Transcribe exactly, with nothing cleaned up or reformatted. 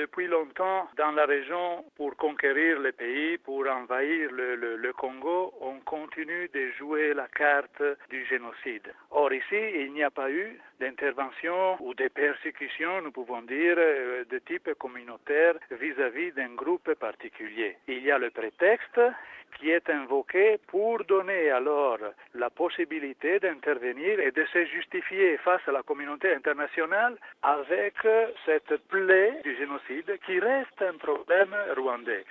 Depuis longtemps, dans la région, pour conquérir le pays, pour envahir le, le, le Congo, on continue de jouer la carte du génocide. Or ici, il n'y a pas eu d'intervention ou de persécution, nous pouvons dire, de type communautaire vis-à-vis d'un groupe particulier. Il y a le prétexte qui est invoqué pour donner alors la possibilité d'intervenir et de se justifier face à la communauté internationale avec cette plaie du génocide qui reste un problème rwandais.